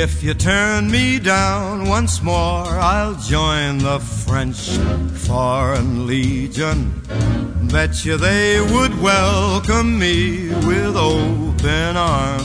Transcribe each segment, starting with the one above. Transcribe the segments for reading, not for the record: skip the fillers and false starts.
If you turn me down once more, I'll join the French Foreign Legion. Bet you they would welcome me with open arms.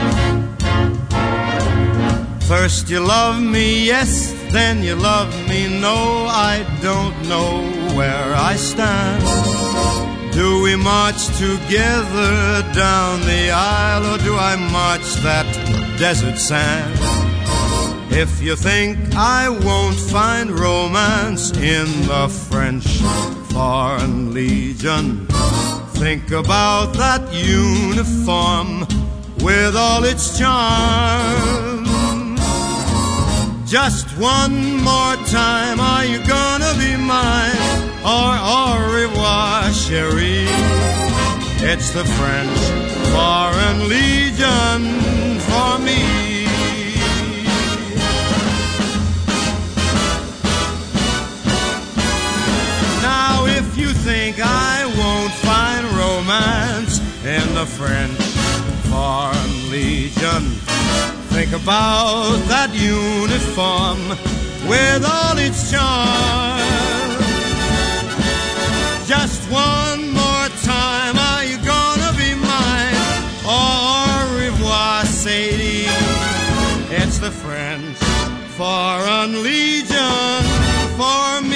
First you love me, yes, then you love me, no, I don't know where I stand. Do we march together down the aisle, or do I march that desert sand? If you think I won't find romance in the French Foreign Legion, think about that uniform with all its charm. Just one more time, are you gonna be mine? Or au revoir, chérie. It's the French Foreign Legion for me. Now if you think I won't find romance in the French Foreign Legion, think about that uniform with all its charm. Just one more time, are you gonna be mine? Au revoir, Sadie. It's the French Foreign Legion for me.